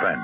suspense.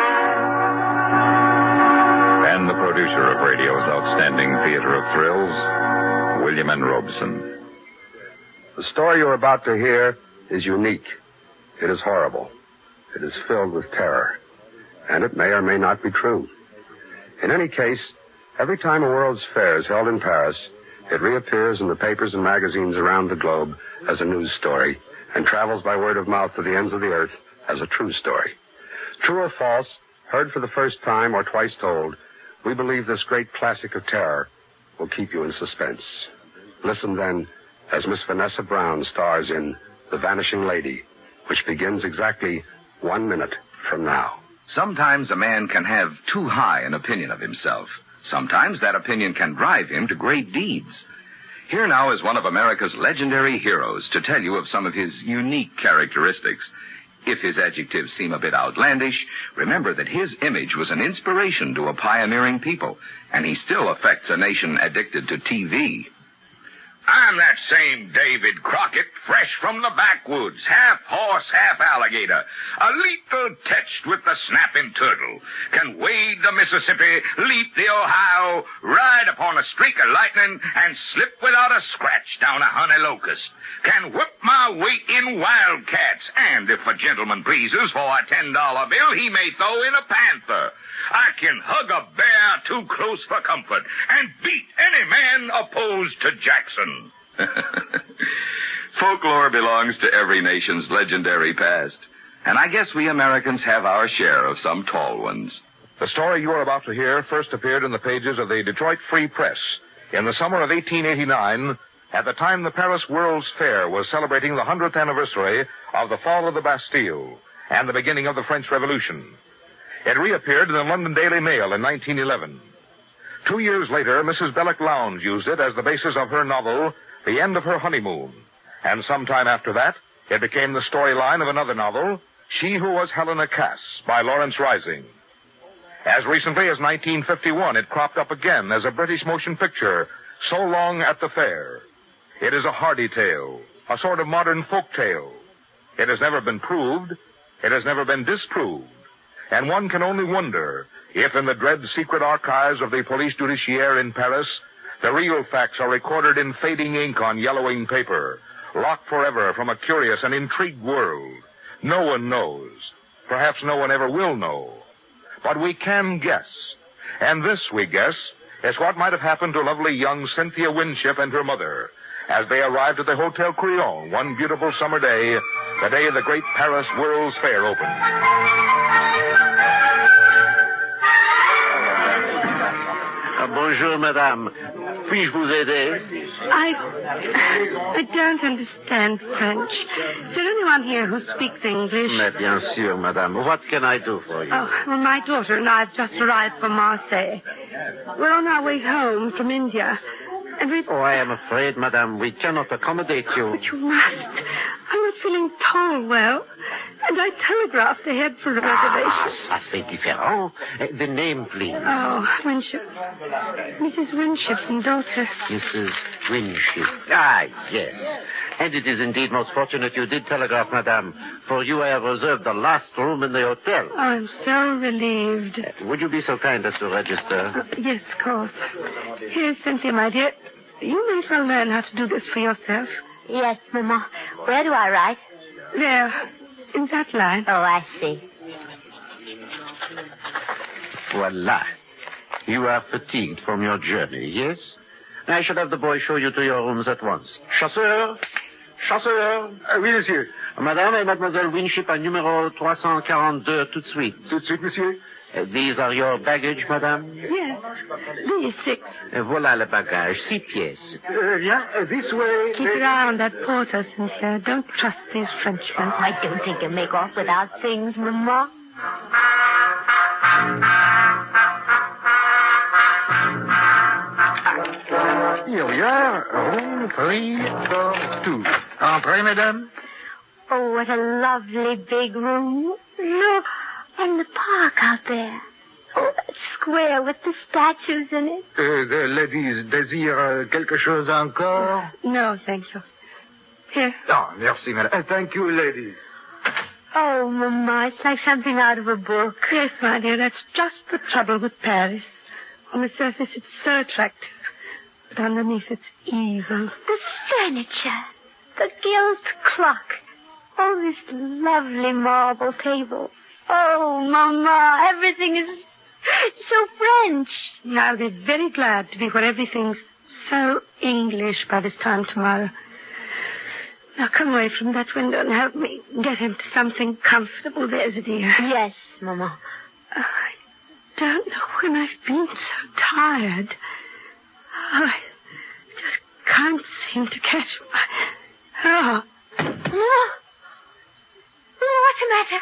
And the producer of radio's outstanding theater of thrills, William N. Robeson. The story you're about to hear is unique. It is horrible. It is filled with terror. And it may or may not be true. In any case, every time a World's Fair is held in Paris, it reappears in the papers and magazines around the globe as a news story and travels by word of mouth to the ends of the earth as a true story. True or false, heard for the first time or twice told, we believe this great classic of terror will keep you in suspense. Listen then as Miss Vanessa Brown stars in The Vanishing Lady, which begins exactly 1 minute from now. Sometimes a man can have too high an opinion of himself. Sometimes that opinion can drive him to great deeds. Here now is one of America's legendary heroes to tell you of some of his unique characteristics. If his adjectives seem a bit outlandish, remember that his image was an inspiration to a pioneering people, and he still affects a nation addicted to TV. I'm that same David Crockett, fresh from the backwoods, half horse, half alligator, a lethal touched with the snapping turtle, can wade the Mississippi, leap the Ohio, ride upon a streak of lightning, and slip without a scratch down a honey locust, can whip my weight in wildcats, and if a gentleman pleases for a $10 bill, he may throw in a panther. I can hug a bear too close for comfort and beat any man opposed to Jackson. Folklore belongs to every nation's legendary past, and I guess we Americans have our share of some tall ones. The story you are about to hear first appeared in the pages of the Detroit Free Press in the summer of 1889, at the time the Paris World's Fair was celebrating the 100th anniversary of the fall of the Bastille and the beginning of the French Revolution. It reappeared in the London Daily Mail in 1911. 2 years later, Mrs. Belloc Lowndes used it as the basis of her novel, The End of Her Honeymoon. And sometime after that, it became the storyline of another novel, She Who Was Helena Cass, by Lawrence Rising. As recently as 1951, it cropped up again as a British motion picture, So Long at the Fair. It is a hardy tale, a sort of modern folk tale. It has never been proved. It has never been disproved. And one can only wonder if in the dread secret archives of the Police Judiciaire in Paris, the real facts are recorded in fading ink on yellowing paper, locked forever from a curious and intrigued world. No one knows. Perhaps no one ever will know. But we can guess. And this, we guess, is what might have happened to lovely young Cynthia Winship and her mother as they arrived at the Hotel Crillon one beautiful summer day, the day the great Paris World's Fair opened. Bonjour, madame. Puis-je vous aider? I don't understand French. Is there anyone here who speaks English? Mais bien sûr, madame. What can I do for you? Oh, well, my daughter and I have just arrived from Marseille. We're on our way home from India. And Oh, I am afraid, madame, we cannot accommodate you. But you must. I'm not feeling tall well. And I telegraphed ahead for a reservation. Ça, c'est différent. The name, please. Oh, Winship. Mrs. Winship and daughter. Mrs. Winship. Ah, yes. And it is indeed most fortunate you did telegraph, madame, for you have reserved the last room in the hotel. Oh, I'm so relieved. Would you be so kind as to register? Yes, of course. Here, Cynthia, my dear. You may as well learn how to do this for yourself. Yes, Mama. Where do I write? There. In that line. Oh, I see. Voila. You are fatigued from your journey, yes? I should have the boy show you to your rooms at once. Chasseur! Chasseur! Oui, monsieur. Madame et Mademoiselle Winship à numéro 342, tout de suite. Tout de suite, monsieur. These are your baggage, madame? Yes. These 6. Voilà le bagage, 6 pièces. This way. Keep your eye on that porter, Cynthia. Don't trust these Frenchmen. Oh, I don't think you'll make off without things, Mama. Here we are. Room 342. Entrez, madame. Oh, what a lovely big room. Look, and the park out there. Oh, that square with the statues in it. The ladies désirent quelque chose encore? No, thank you. Here. Ah, merci, madame. Thank you, ladies. Oh, Mama, it's like something out of a book. Yes, my dear, that's just the trouble with Paris. On the surface, it's so attractive. But underneath, it's evil. The furniture, the gilt clock, all this lovely marble table. Oh, Mama, everything is so French. Yeah, I'll be very glad to be where everything's so English by this time tomorrow. Now come away from that window and help me get into something comfortable, there's a dear. Yes, Mama. I don't know when I've been so tired. I just can't seem to catch my... Oh. Mama? What's the matter?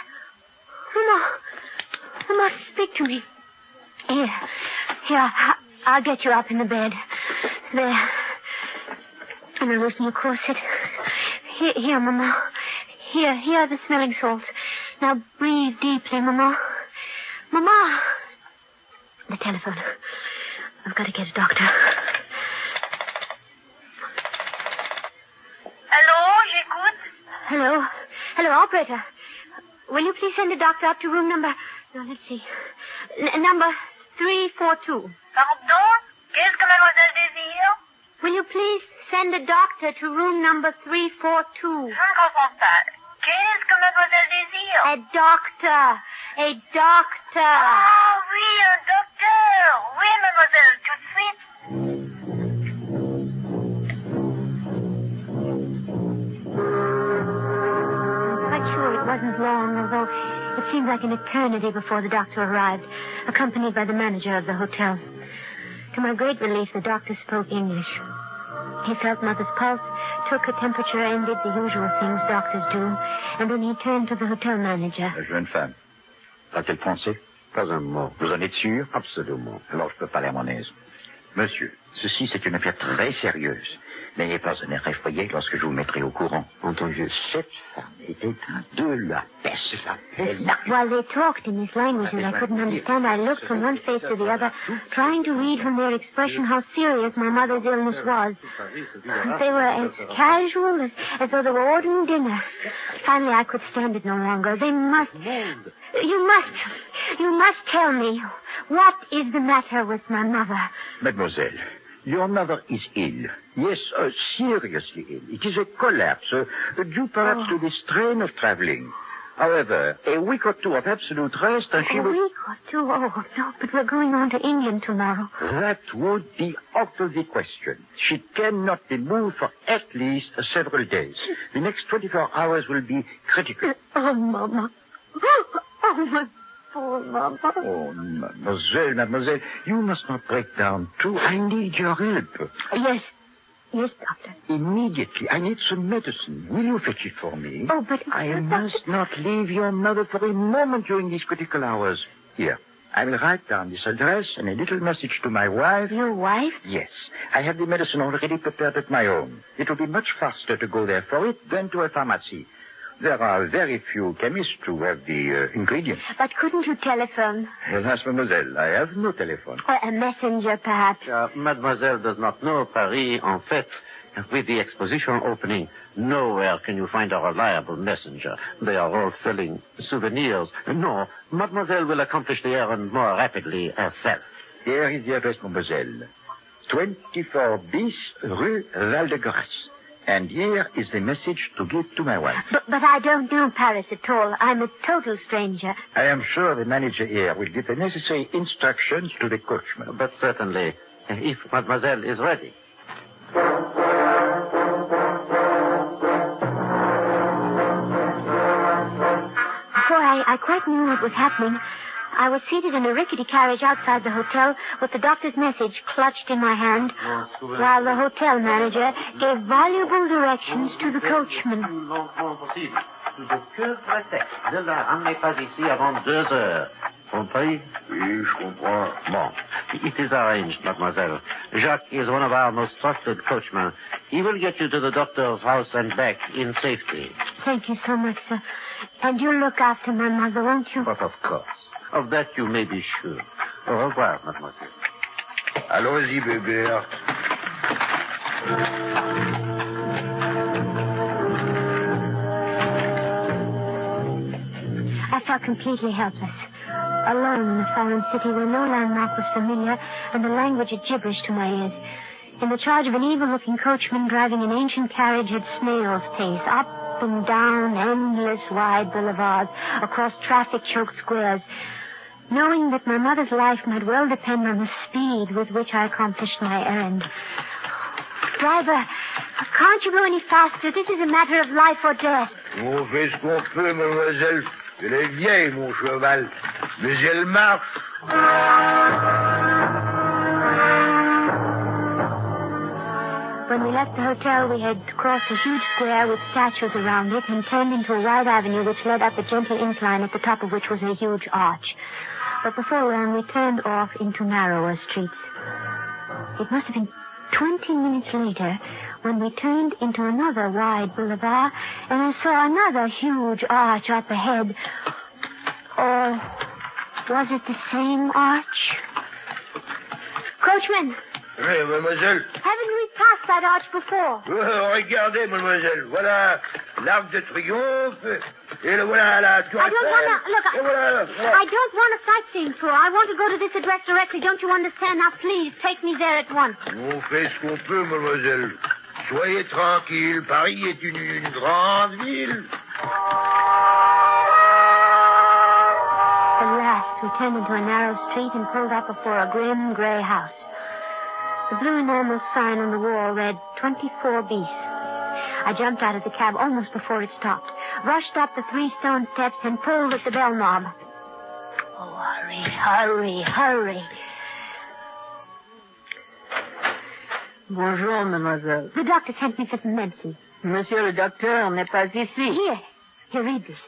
Mama, speak to me. Here, I'll get you up in the bed. There. And I'll loosen your corset. Here, Mama. Here are the smelling salts. Now breathe deeply, Mama. Mama! The telephone. I've got to get a doctor. Hello, j'écoute. Hello, operator. Will you please send a doctor up to room number... No, let's see. Number 342. Pardon? Qu'est-ce que mademoiselle désire? Will you please send a doctor to room number 342? Je ne comprends pas. Qu'est-ce que mademoiselle désire? A doctor. Ah oui, un docteur. Oui, mademoiselle, tout de suite. I'm quite sure it wasn't long, although it seemed like an eternity before the doctor arrived, accompanied by the manager of the hotel. To my great relief, the doctor spoke English. He felt Mother's pulse, took her temperature, and did the usual things doctors do. And then he turned to the hotel manager. La jeune femme, a-t-elle pensé? Pas un mot. Vous en êtes sûr? Absolument. Alors je peux parler à mon aise. Monsieur, ceci c'est une affaire très sérieuse. N'ayez pas un air effrayé lorsque je vous mettrai au courant. Entendu, cette femme était de la peste. While they talked in this language that I couldn't understand, I looked from one face to the other, trying to read from their expression how serious my mother's illness was. They were as casual as though they were ordering dinner. Finally, I could stand it no longer. You must tell me, what is the matter with my mother? Mademoiselle, your mother is ill. Yes, seriously ill. It is a collapse, due perhaps to the strain of traveling. However, a week or two of absolute rest and she will... A week or two? Oh, no, but we're going on to England tomorrow. That would be out of the question. She cannot be moved for at least several days. The next 24 hours will be critical. Oh, Mama. Oh, my poor Mama. Oh, mademoiselle, you must not break down, too. I need your help. Yes, doctor. Immediately. I need some medicine. Will you fetch it for me? Oh, but... I must not leave your mother for a moment during these critical hours. Here, I will write down this address and a little message to my wife. Your wife? Yes. I have the medicine already prepared at my home. It will be much faster to go there for it than to a pharmacy. There are very few chemists who have the ingredients. But couldn't you telephone? Alas, mademoiselle, I have no telephone. Or a messenger, perhaps? Mademoiselle does not know Paris, en fait. With the exposition opening, nowhere can you find a reliable messenger. They are all selling souvenirs. No, mademoiselle will accomplish the errand more rapidly herself. Here is the address, mademoiselle. 24 bis Rue Val-de-Grâce. And here is the message to give to my wife. But I don't know Paris at all. I'm a total stranger. I am sure the manager here will give the necessary instructions to the coachman. But certainly, if mademoiselle is ready. Before I quite knew what was happening, I was seated in a rickety carriage outside the hotel with the doctor's message clutched in my hand, while the hotel manager gave valuable directions to the coachman. Ne la ramenez pas ici avant 2 heures. Compris? Oui, je comprends. Bon. It is arranged, mademoiselle. Jacques is one of our most trusted coachmen. He will get you to the doctor's house and back in safety. Thank you so much, sir. And you'll look after my mother, won't you? But of course. Of that you may be sure. Au revoir, mademoiselle. Allons-y, bébé. completely helpless. Alone in a foreign city where no landmark was familiar and the language a gibberish to my ears. In the charge of an evil-looking coachman driving an ancient carriage at snail's pace, up and down endless wide boulevards, across traffic-choked squares, knowing that my mother's life might well depend on the speed with which I accomplished my errand. Driver, can't you go any faster? This is a matter of life or death. On fait ce qu'on peut, mademoiselle. Elle est vieille, mon cheval. Mais elle marche. When we left the hotel, we had crossed a huge square with statues around it and turned into a wide avenue which led up a gentle incline at the top of which was a huge arch. But before long, we turned off into narrower streets. It must have been 20 minutes later when we turned into another wide boulevard and I saw another huge arch up ahead. Or was it the same arch? Coachman! Oui, mademoiselle. Haven't we passed that arch before? Regardez, mademoiselle. Voilà l'Arc de Triomphe. Et voilà la Tour I don't want to... Look, voilà. I don't want a sightseeing tour. I want to go to this address directly. Don't you understand? Now, please, take me there at once. On fait ce qu'on peut, mademoiselle. Soyez tranquille. Paris est une grande ville. At last, we turned into a narrow street and pulled up before a grim, gray house. The blue enamel sign on the wall read 24 bis. I jumped out of the cab almost before it stopped, rushed up the 3 stone steps, and pulled at the bell knob. Oh, hurry, hurry, hurry. Bonjour, mademoiselle. The doctor sent me for some medicine. Monsieur le docteur n'est pas ici. Here, read this.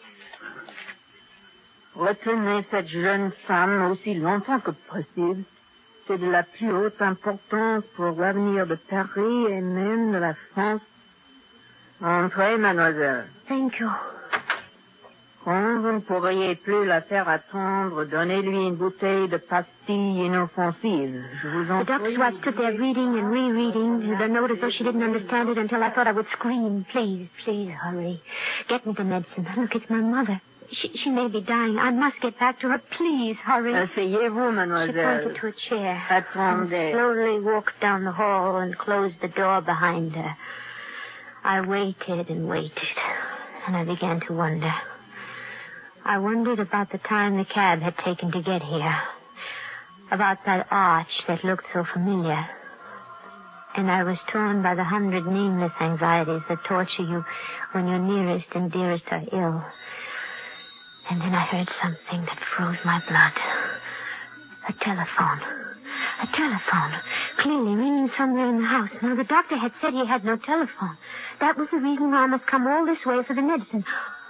Retenez cette jeune femme aussi longtemps que possible. C'est de la plus haute importance pour l'avenir de Paris et même de la France. Entrez, mademoiselle. Thank you. Quand vous ne pourriez plus la faire attendre, donnez-lui une bouteille de pastilles inoffensives. Je vous en prie. The doctor's wife stood there reading and rereading the note as though she didn't understand it until I thought I would scream. Please, please, hurry. Get me the medicine. Look, it's my mother. She may be dying. I must get back to her. Please, hurry. Asseyez-vous, mademoiselle. She pointed to a chair. Attendez. And slowly walked down the hall and closed the door behind her. I waited and waited, and I began to wonder. I wondered about the time the cab had taken to get here, about that arch that looked so familiar. And I was torn by the 100 nameless anxieties that torture you when your nearest and dearest are ill. And then I heard something that froze my blood. A telephone. A telephone. Clearly ringing somewhere in the house. Now, the doctor had said he had no telephone. That was the reason why I must come all this way for the medicine.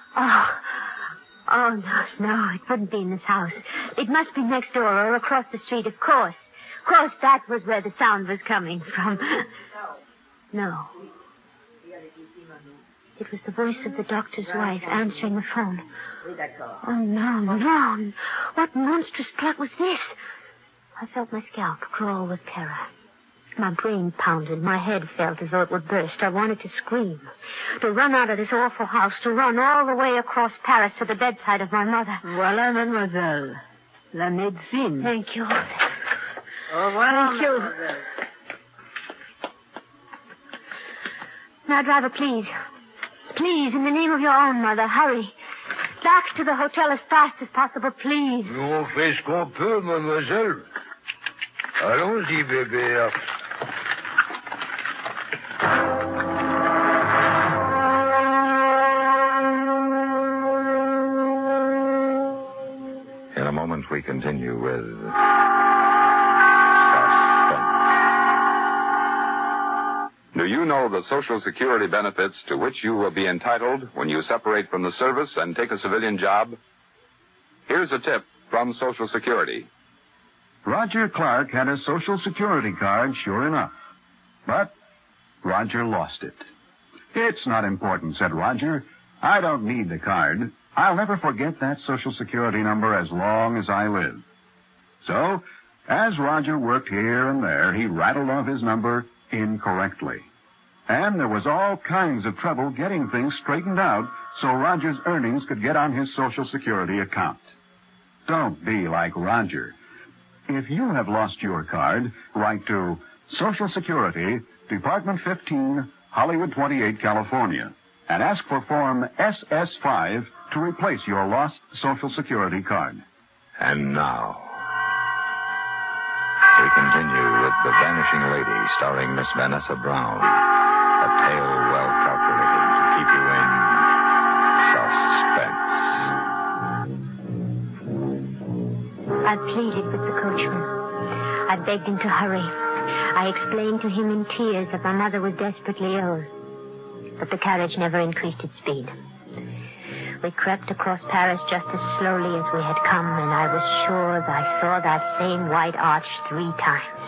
Oh, no, it wouldn't be in this house. It must be next door or across the street, of course. Of course, that was where the sound was coming from. No. It was the voice of the doctor's wife answering the phone. Oh, no. What monstrous plot was this? I felt my scalp crawl with terror. My brain pounded. My head felt as though it would burst. I wanted to scream. To run out of this awful house. To run all the way across Paris to the bedside of my mother. Voilà, mademoiselle. La médecine. Thank you. Au revoir, Thank you. mademoiselle. Now, driver, please. Please, in the name of your own mother, hurry. Back to the hotel as fast as possible, please. On fait ce qu'on peut, mademoiselle. Allons-y, bébé. In a moment, we continue with suspense. Do you know the Social Security benefits to which you will be entitled when you separate from the service and take a civilian job? Here's a tip from Social Security. Roger Clark had a Social Security card, sure enough. But Roger lost it. It's not important, said Roger. I don't need the card. I'll never forget that Social Security number as long as I live. So, as Roger worked here and there, he rattled off his number incorrectly. And there was all kinds of trouble getting things straightened out so Roger's earnings could get on his Social Security account. Don't be like Roger. If you have lost your card, write to Social Security, Department 15, Hollywood 28, California, and ask for Form SS5 to replace your lost Social Security card. And now, we continue with The Vanishing Lady, starring Miss Vanessa Brown. A tale well calculated to keep you in suspense. I pleaded with the coachman. I begged him to hurry. I explained to him in tears that my mother was desperately ill. But the carriage never increased its speed. We crept across Paris just as slowly as we had come, and I was sure that I saw that same white arch 3 times.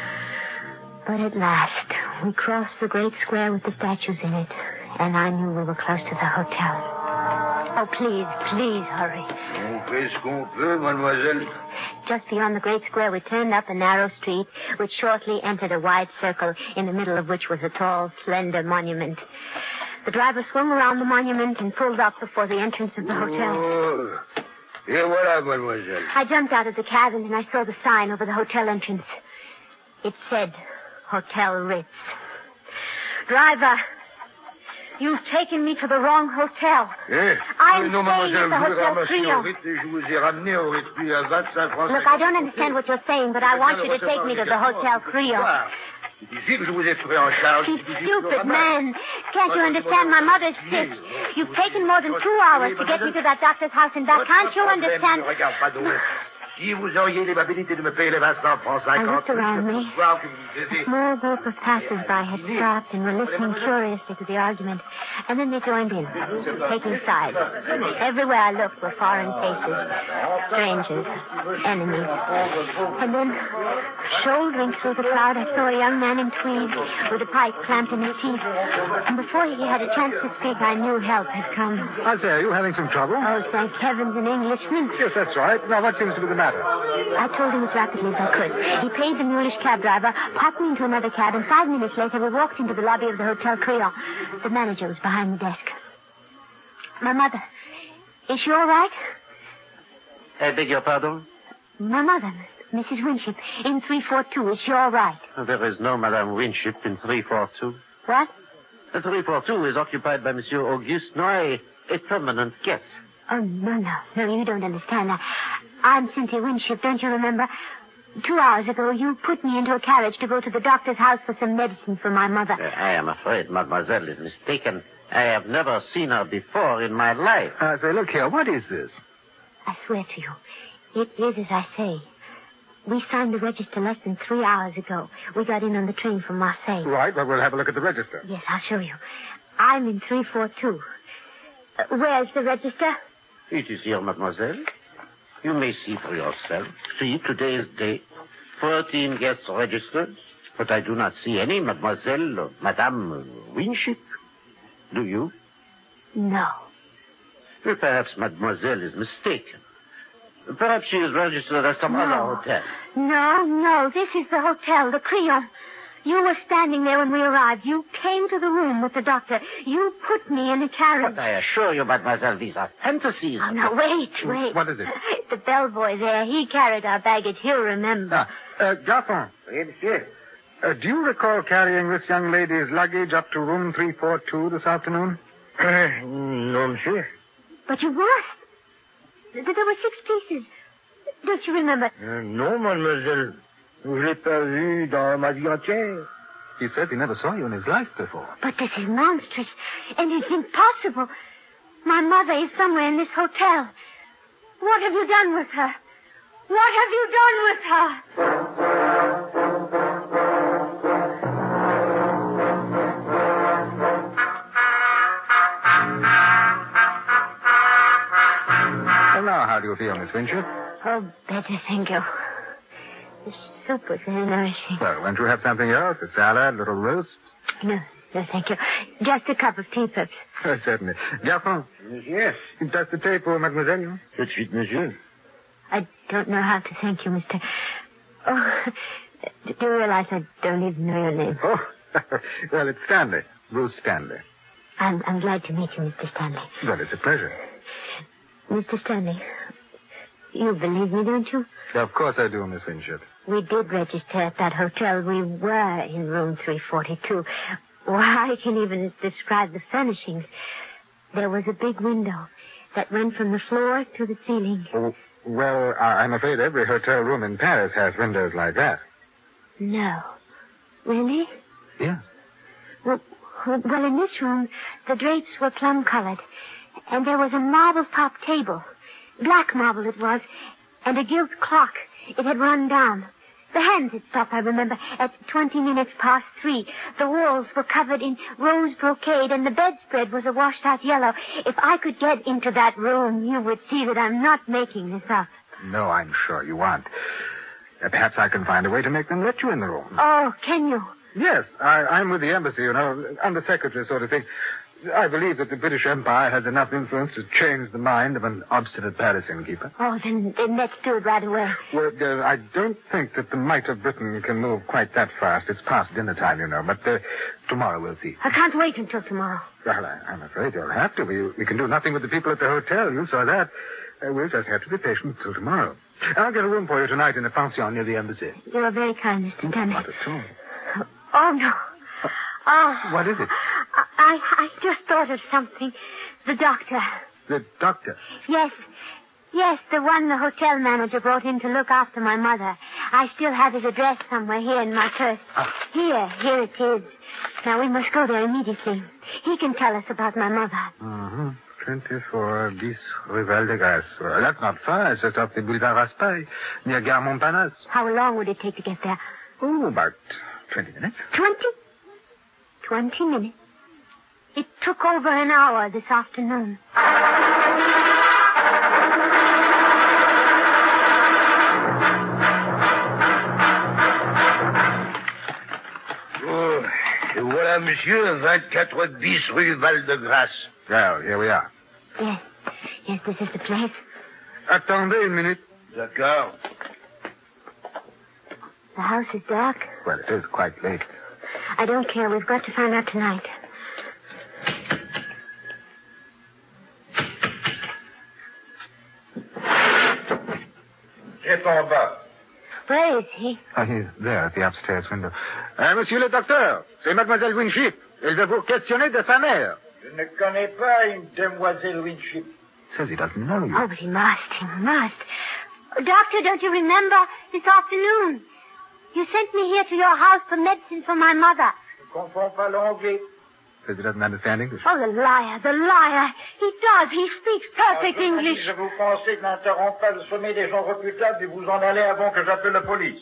But at last, we crossed the great square with the statues in it, and I knew we were close to the hotel. Oh, please, please hurry. On fait ce qu'on peut, mademoiselle. Just beyond the great square, we turned up a narrow street, which shortly entered a wide circle, in the middle of which was a tall, slender monument. The driver swung around the monument and pulled up before the entrance of the hotel. Oh, et voilà, mademoiselle. I jumped out of the cab and I saw the sign over the hotel entrance. It said, Hotel Ritz. Driver, you've taken me to the wrong hotel. Eh? I'm non, staying at mademoiselle, the je vous ai Hotel ramassé Crillon. au Ritz et je vous ai ramené au Ritz, puis à 25 francs. Look, I don't understand what you're saying, but I want you to take me to the Hotel Crillon. C'est ici que je vous ai pris en charge. You stupid man. Can't you understand? My mother's sick. You've taken more than 2 hours to get me to that doctor's house and back. Can't you understand? Regarde pas d'eau. Si vous auriez l'amabilité de me payer les 25 francs 50... I looked around me. A small group of passers-by had stopped and were listening curiously to the argument. And then they joined in, taking sides. Everywhere I looked were foreign faces, strangers, enemies. And then, shouldering through the crowd, I saw a young man in tweeds with a pipe clamped in his teeth. And before he had a chance to speak, I knew help had come. I say, are you having some trouble? Oh, thank heavens, an Englishman. Yes, that's right. Now, what seems to be the matter? I told him as rapidly as I could. He paid the mulish cab driver, popped me into another cab, and 5 minutes later we walked into the lobby of the Hotel Crillon. The manager was behind the desk. My mother, is she all right? I beg your pardon? My mother, Mrs. Winship, in 342. Is she all right? There is no Madame Winship in 342. What? 342 is occupied by Monsieur Auguste Noy, a permanent guest. Oh, no, you don't understand. I'm Cynthia Winship, don't you remember? 2 hours ago, you put me into a carriage to go to the doctor's house for some medicine for my mother. I am afraid mademoiselle is mistaken. I have never seen her before in my life. Say, look here, what is this? I swear to you, it is as I say. We signed the register less than 3 hours ago. We got in on the train from Marseille. Right, well, we'll have a look at the register. Yes, I'll show you. I'm in 342. Where's the register? It is here, mademoiselle. You may see for yourself. See today's date. 14 guests registered. But I do not see any mademoiselle or Madame Winship. Do you? No. Well, perhaps mademoiselle is mistaken. Perhaps she is registered at some other hotel. No. This is the hotel, the Crillon. You were standing there when we arrived. You came to the room with the doctor. You put me in a carriage. But I assure you, mademoiselle, these are fantasies. Oh, now, wait. What is it? The bellboy there, he carried our baggage. He'll remember. Garçon. Oui, monsieur. Do you recall carrying this young lady's luggage up to room 342 this afternoon? Non, monsieur. But you must. There were 6 pieces. Don't you remember? Non, mademoiselle. Je l'ai pas vu dans ma vie entière. He said he never saw you in his life before. But this is monstrous, and it's impossible. My mother is somewhere in this hotel. What have you done with her? What have you done with her? Well, now, how do you feel, Miss Winship? Oh, better, thank you. The soup was very nourishing. Well, won't you have something else? A salad, a little roast? No, thank you. Just a cup of tea, perhaps. Certainly. Garçon. Yes. Une tasse de thé pour mademoiselle? Tout de suite, monsieur. I don't know how to thank you, Mr. Oh, do you realize I don't even know your name? Oh, well, it's Stanley. Bruce Stanley. I'm glad to meet you, Mr. Stanley. Well, it's a pleasure. Mr. Stanley, you believe me, don't you? Of course I do, Miss Winship. We did register at that hotel. We were in room 342. Why, I can't even describe the furnishings. There was a big window that went from the floor to the ceiling. Oh, well, I'm afraid every hotel room in Paris has windows like that. No. Really? Yeah. Well, in this room, the drapes were plum-colored, and there was a marble-top table. Black marble it was, and a gilt clock. It had run down. The hands had stopped, I remember, at 20 minutes past 3. The walls were covered in rose brocade, and the bedspread was a washed-out yellow. If I could get into that room, you would see that I'm not making this up. No, I'm sure you aren't. Perhaps I can find a way to make them let you in the room. Oh, can you? Yes, I'm with the embassy, you know, undersecretary sort of thing. I believe that the British Empire has enough influence to change the mind of an obstinate Paris innkeeper. Oh, then let's do it right away. Well, I don't think that the might of Britain can move quite that fast. It's past dinner time, you know, but tomorrow we'll see. I can't wait until tomorrow. Well, I'm afraid you'll have to. We can do nothing with the people at the hotel. You saw that. We'll just have to be patient till tomorrow. I'll get a room for you tonight in a pension near the embassy. You're very kind, Mr. Stanley. Not at all. Oh, no. Oh. What is it? I just thought of something. The doctor. The doctor? Yes, the one the hotel manager brought in to look after my mother. I still have his address somewhere here in my purse. Here it is. Now, we must go there immediately. He can tell us about my mother. Mm-hmm. 24 bis Rue Val de Grace. Well, that's not far. It's just off the Boulevard Raspail, near Gare Montparnasse. How long would it take to get there? Oh, about 20 minutes. 20? 20 minutes? It took over an hour this afternoon. Oh, et voilà, monsieur, 24 bis Rue Val de Grace. Well, here we are. Yes, this is the place. Attendez une minute. D'accord. The house is dark. Well, it is quite late. I don't care. We've got to find out tonight. C'est en bas. Where is he? He's there at the upstairs window. Monsieur le docteur, c'est Mademoiselle Winship. Elle veut vous questionner de sa mère. Je ne connais pas une demoiselle Winship. Says he doesn't know you. Oh, but he must. Doctor, don't you remember this afternoon? You sent me here to your house for medicine for my mother. Je comprends pas l'anglais. Says he doesn't understand English. Oh, the liar. He does. He speaks perfect English. Je vous conseille d'interrompre pas le sommet des gens reputables et vous en allez avant que j'appelle la police.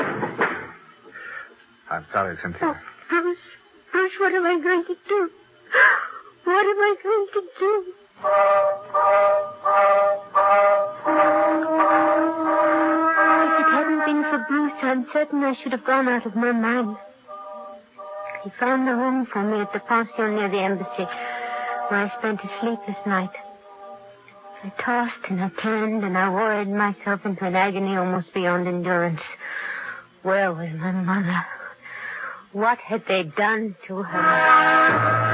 I'm sorry, Cynthia. Oh, Bruce, what am I going to do? What am I going to do? If it hadn't been for Bruce, I'm certain I should have gone out of my mind. He found a room for me at the pension near the embassy, where I spent a sleepless night. I tossed and I turned and I worried myself into an agony almost beyond endurance. Where was my mother? What had they done to her?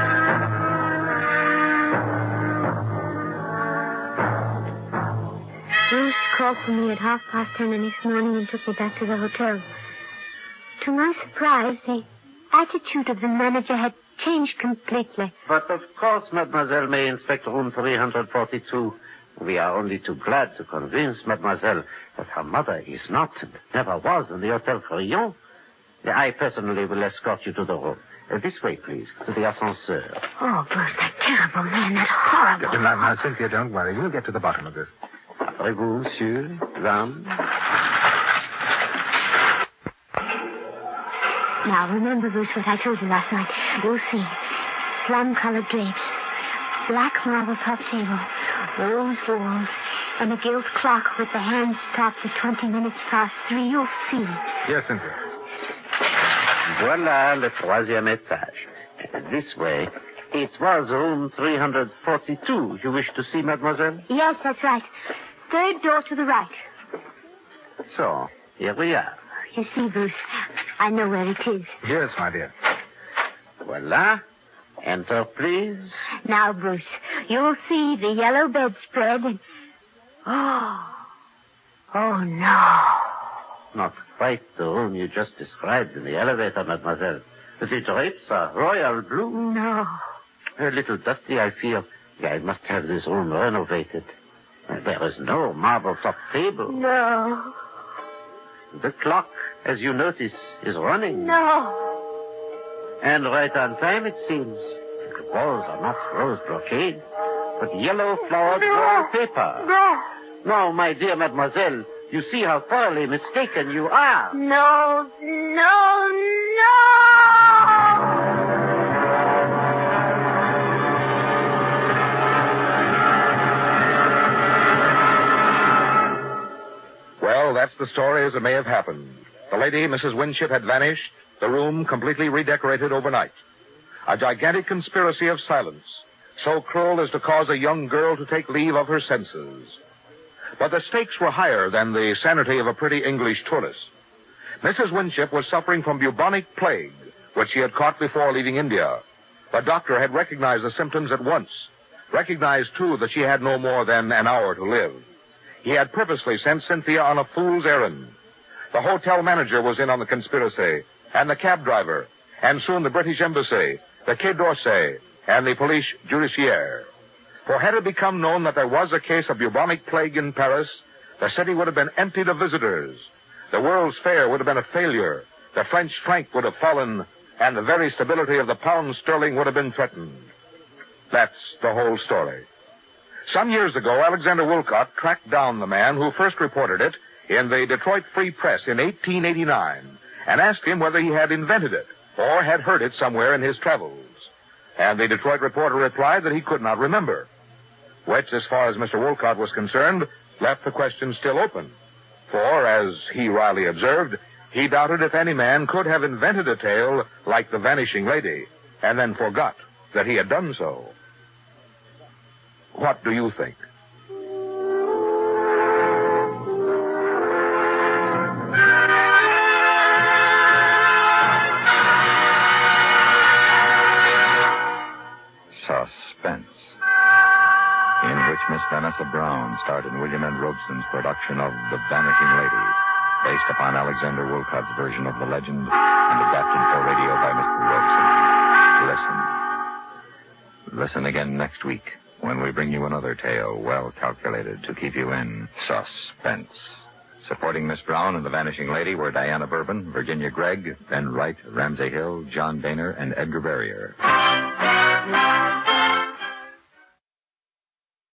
Bruce called for me at 10:30 the next morning and took me back to the hotel. To my surprise, the attitude of the manager had changed completely. But of course, mademoiselle may inspect room 342. We are only too glad to convince mademoiselle that her mother is not and never was in the Hotel Crillon. I personally will escort you to the room. This way, please, to the ascenseur. Oh, Bruce, that terrible man, that horrible... Now, Cynthia, don't worry. We'll get to the bottom of this. Avez-vous, monsieur, dame? Now, remember, Bruce, what I told you last night. You'll see. Plum-colored drapes, black marble top table, rose walls, and a gilt clock with the hands stopped at 20 minutes past 3. You'll see. Yes, Cynthia. Voilà le troisième étage. This way, it was room 342. You wish to see, mademoiselle? Yes, that's right. Third door to the right. So, here we are. You see, Bruce, I know where it is. Yes, my dear. Voilà. Enter, please. Now, Bruce, you'll see the yellow bedspread and... Oh, no. Not quite the room you just described in the elevator, mademoiselle. The drapes are royal blue. No. A little dusty, I feel. I must have this room renovated. There is no marble-top table. No. The clock, as you notice, is running. No. And right on time, it seems. The walls are not rose brocade, but yellow flowered wallpaper. No. No, my dear mademoiselle, you see how thoroughly mistaken you are. No. Well, that's the story as it may have happened. The lady, Mrs. Winship, had vanished, the room completely redecorated overnight. A gigantic conspiracy of silence, so cruel as to cause a young girl to take leave of her senses. But the stakes were higher than the sanity of a pretty English tourist. Mrs. Winship was suffering from bubonic plague, which she had caught before leaving India. The doctor had recognized the symptoms at once, recognized, too, that she had no more than an hour to live. He had purposely sent Cynthia on a fool's errand. The hotel manager was in on the conspiracy, and the cab driver, and soon the British Embassy, the Quai d'Orsay, and the police judiciaire. For had it become known that there was a case of bubonic plague in Paris, the city would have been emptied of visitors. The World's Fair would have been a failure. The French franc would have fallen, and the very stability of the pound sterling would have been threatened. That's the whole story. Some years ago, Alexander Woolcott tracked down the man who first reported it in the Detroit Free Press in 1889 and asked him whether he had invented it or had heard it somewhere in his travels. And the Detroit reporter replied that he could not remember, which, as far as Mr. Woolcott was concerned, left the question still open. For, as he wryly observed, he doubted if any man could have invented a tale like The Vanishing Lady and then forgot that he had done so. What do you think? Suspense, in which Miss Vanessa Brown starred in William N. Robeson's production of The Vanishing Lady, based upon Alexander Woolcott's version of the legend and adapted for radio by Mr. Robeson. Listen again next week when we bring you another tale well calculated to keep you in suspense. Supporting Miss Brown and The Vanishing Lady were Diana Bourbon, Virginia Gregg, Ben Wright, Ramsey Hill, John Daner, and Edgar Barrier.